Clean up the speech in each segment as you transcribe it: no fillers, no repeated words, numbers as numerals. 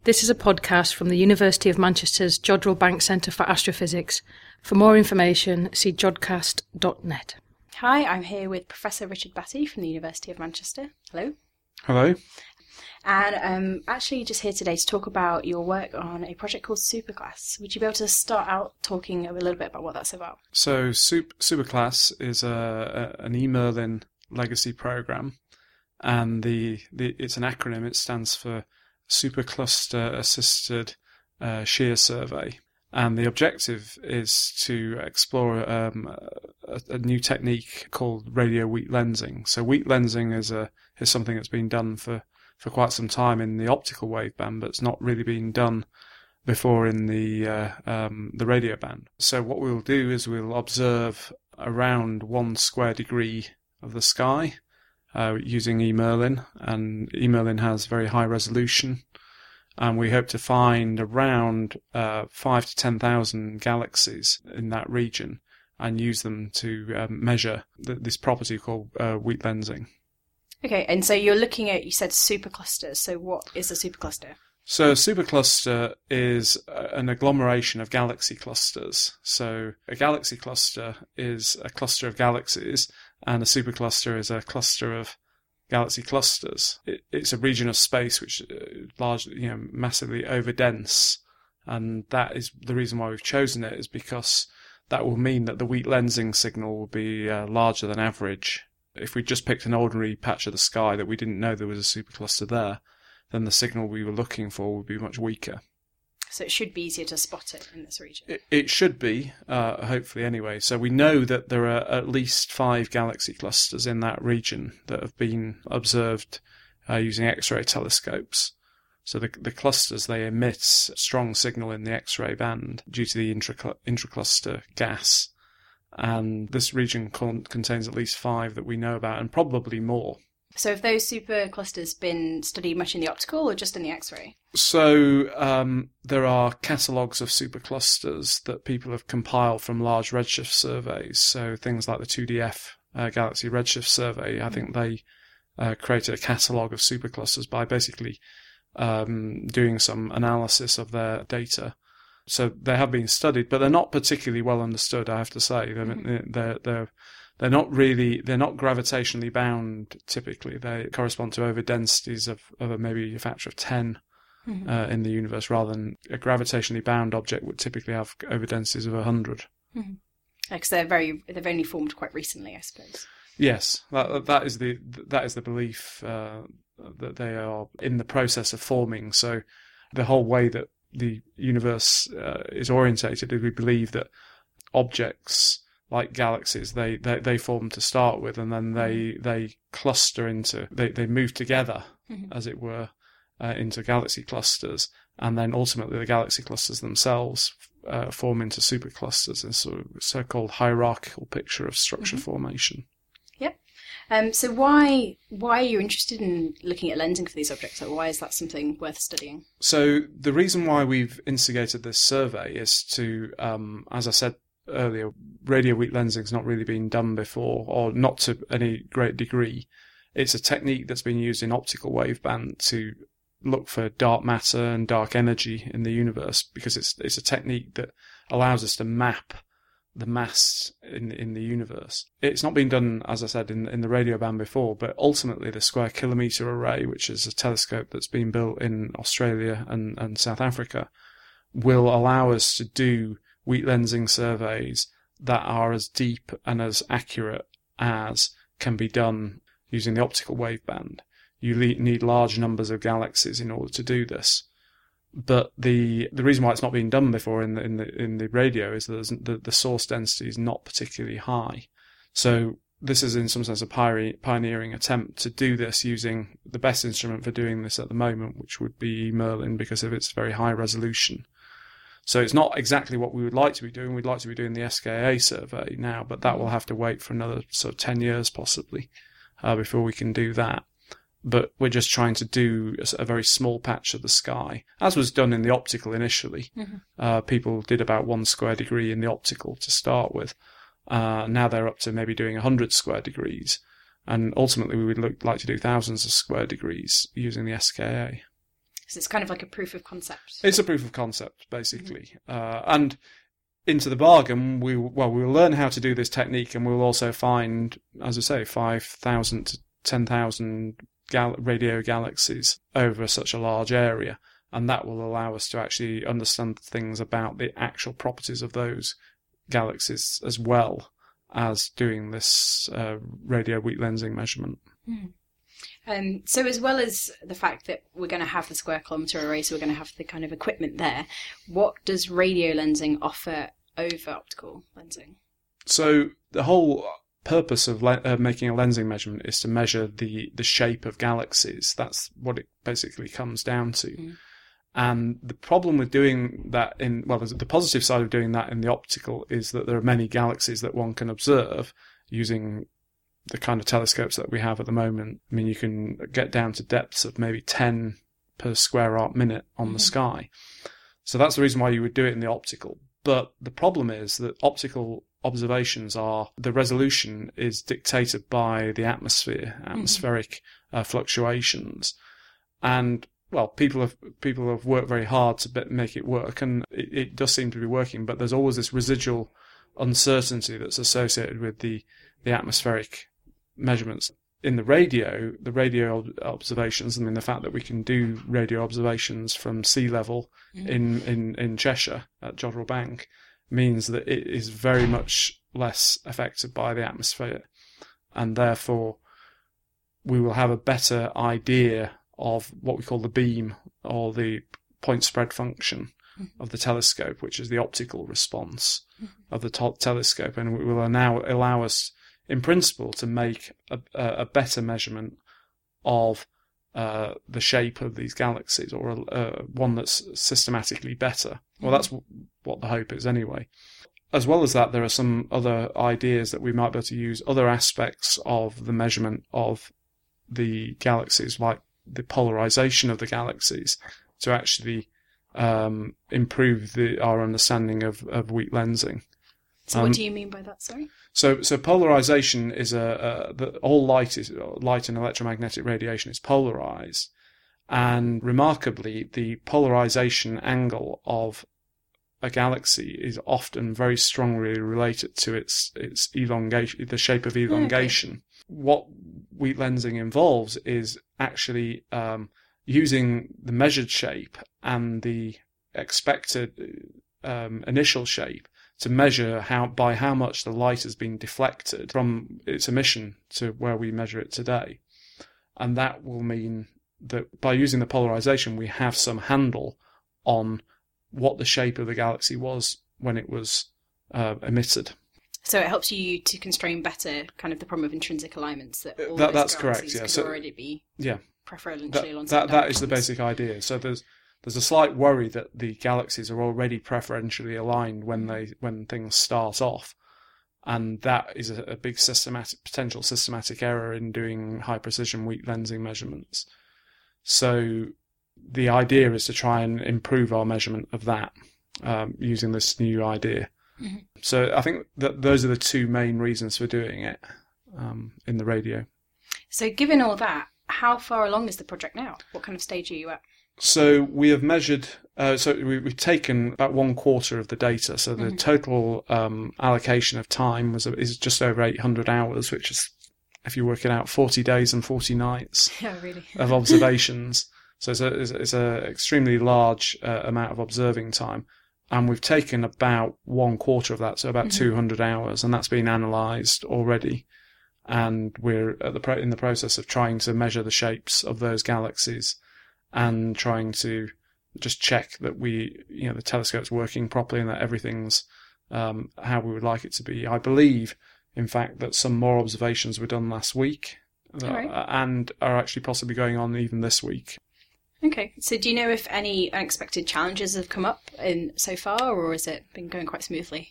This is a podcast from the University of Manchester's Jodrell Bank Centre for Astrophysics. For more information, see jodcast.net. Hi, I'm here with Professor Richard Batty from the University of Manchester. Hello. Hello. And I'm actually just here today to talk about your work on a project called Superclass. Would you be able to start out talking a little bit about what that's about? So Superclass is an eMerlin legacy program, and it's an acronym. It stands for Supercluster Assisted Shear Survey. And the objective is to explore a new technique called radio weak lensing. So weak lensing is something that's been done for quite some time in the optical waveband, but it's not really been done before in the radio band. So what we'll do is we'll observe around 1 square degree of the sky using eMerlin, and eMerlin has very high resolution. And we hope to find around 5 to 10,000 galaxies in that region and use them to measure this property called weak lensing. Okay, and so you're looking at, you said superclusters. So what is a supercluster? So a supercluster is an agglomeration of galaxy clusters. So a galaxy cluster is a cluster of galaxies, and a supercluster is a cluster of galaxy clusters. It's a region of space which is largely, massively overdense, and that is the reason why we've chosen it, is because that will mean that the weak lensing signal will be larger than average. If we just picked an ordinary patch of the sky that we didn't know there was a supercluster there, then the signal we were looking for would be much weaker. So it should be easier to spot it in this region. It should be, hopefully anyway. So we know that there are at least 5 galaxy clusters in that region that have been observed using X-ray telescopes. So the clusters, they emit strong signal in the X-ray band due to the intracluster gas. And this region contains at least 5 that we know about, and probably more. So have those superclusters been studied much in the optical or just in the X-ray? So there are catalogues of superclusters that people have compiled from large redshift surveys. So things like the 2DF Galaxy Redshift Survey, I think they created a catalogue of superclusters by basically doing some analysis of their data. So they have been studied, but they're not particularly well understood, I have to say. They're not gravitationally bound typically. They correspond to overdensities of maybe a factor of 10 in the universe, rather than a gravitationally bound object would typically have overdensities of 100. Mm-hmm. Because they've only formed quite recently, I suppose. Yes, that is the belief that they are in the process of forming. So the whole way that the universe is orientated, we believe that objects like galaxies, they form to start with, and then they cluster into, they move together, as it were, into galaxy clusters, and then ultimately the galaxy clusters themselves form into superclusters, in sort of so-called hierarchical picture of structure formation. Yep. So why are you interested in looking at lensing for these objects? Or why is that something worth studying? So the reason why we've instigated this survey is to, as I said earlier, radio weak lensing has not really been done before, or not to any great degree. It's a technique that's been used in optical waveband to look for dark matter and dark energy in the universe, because it's a technique that allows us to map the mass in the universe. It's not been done, as I said, in the radio band before, but ultimately the Square Kilometre Array, which is a telescope that's been built in Australia and South Africa, will allow us to do weak lensing surveys that are as deep and as accurate as can be done using the optical waveband. You need large numbers of galaxies in order to do this. But the reason why it's not been done before in the radio is that the source density is not particularly high. So this is in some sense a pioneering attempt to do this using the best instrument for doing this at the moment, which would be eMerlin, because of its very high resolution. So it's not exactly what we would like to be doing. We'd like to be doing the SKA survey now, but that will have to wait for another sort of 10 years possibly before we can do that. But we're just trying to do a very small patch of the sky, as was done in the optical initially. People did about 1 square degree in the optical to start with. Now they're up to maybe doing 100 square degrees. And ultimately we would like to do thousands of square degrees using the SKA. So it's kind of like a proof of concept. It's a proof of concept, basically. And into the bargain, we'll learn how to do this technique, and we'll also find, as I say, 5,000 to 10,000 radio galaxies over such a large area. And that will allow us to actually understand things about the actual properties of those galaxies, as well as doing this radio weak lensing measurement. So as well as the fact that we're going to have the square kilometre array, so we're going to have the kind of equipment there, what does radio lensing offer over optical lensing? So the whole purpose of making a lensing measurement is to measure the shape of galaxies. That's what it basically comes down to. And the problem with doing that the positive side of doing that in the optical is that there are many galaxies that one can observe using the kind of telescopes that we have at the moment. I mean, you can get down to depths of maybe 10 per square arc minute on the sky. So that's the reason why you would do it in the optical. But the problem is that optical observations the resolution is dictated by the atmospheric fluctuations. And well, people have worked very hard to make it work, and it does seem to be working, but there's always this residual uncertainty that's associated with the atmospheric measurements. In the radio observations, I mean, the fact that we can do radio observations from sea level in Cheshire at Jodrell Bank means that it is very much less affected by the atmosphere, and therefore we will have a better idea of what we call the beam, or the point spread function of the telescope, which is the optical response of the telescope, and it will now allow us, in principle, to make a better measurement of the shape of these galaxies, or one that's systematically better. Well, that's what the hope is anyway. As well as that, there are some other ideas that we might be able to use other aspects of the measurement of the galaxies, like the polarization of the galaxies, to actually improve our understanding of weak lensing. So what do you mean by that, sorry? So polarization is all light and electromagnetic radiation is polarized, and remarkably, the polarization angle of a galaxy is often very strongly related to its elongation, the shape of elongation. Okay. What weak lensing involves is actually using the measured shape and the expected initial shape to measure by how much the light has been deflected from its emission to where we measure it today. And that will mean that by using the polarization, we have some handle on what the shape of the galaxy was when it was emitted. So it helps you to constrain better kind of the problem of intrinsic alignments that all that's correct. Yeah, could already be preferentially alongside that is the basic idea. So there's a slight worry that the galaxies are already preferentially aligned when things start off, and that is a big potential systematic error in doing high precision weak lensing measurements. So the idea is to try and improve our measurement of that using this new idea. Mm-hmm. So I think that those are the two main reasons for doing it in the radio. So given all that, how far along is the project now? What kind of stage are you at? So we have measured, we've taken about 1/4 of the data. So the total allocation of time is just over 800 hours, which is, if you work it out, 40 days and 40 nights of observations. So it's a extremely large amount of observing time. And we've taken about 1/4 of that, so about 200 hours, and that's been analysed already. And we're in the process of trying to measure the shapes of those galaxies and trying to just check that the telescope's working properly and that everything's how we would like it to be. I believe, in fact, that some more observations were done last week and are actually possibly going on even this week. Okay, so do you know if any unexpected challenges have come up so far, or has it been going quite smoothly?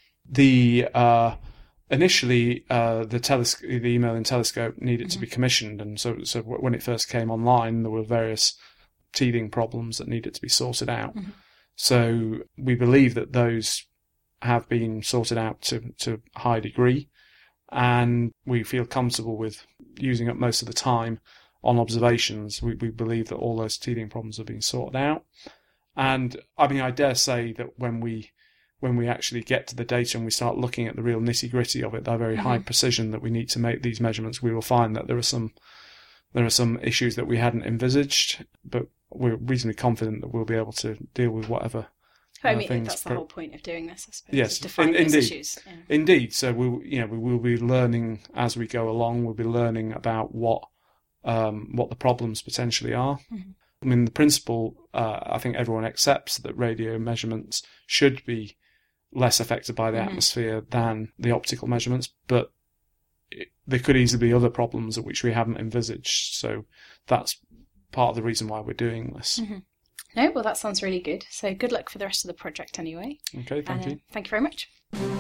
Initially, the email-in telescope needed to be commissioned, and so when it first came online, there were various teething problems that needed to be sorted out. Mm-hmm. So we believe that those have been sorted out to a high degree, and we feel comfortable with using up most of the time on observations, we believe that all those teething problems have been sorted out. And I mean, I dare say that when we actually get to the data and we start looking at the real nitty-gritty of it, the very high precision that we need to make these measurements, we will find that there are some issues that we hadn't envisaged, but we're reasonably confident that we'll be able to deal with whatever. I mean, that's the whole point of doing this, I suppose. Yes, to find those issues. Yeah. Indeed. So we will be learning as we go along. We'll be learning about what the problems potentially are. Mm-hmm. I mean, the principle, I think everyone accepts that radio measurements should be less affected by the atmosphere than the optical measurements, but there could easily be other problems at which we haven't envisaged. So that's part of the reason why we're doing this. Mm-hmm. No, well, that sounds really good. So good luck for the rest of the project anyway. Okay, thank you. Thank you very much.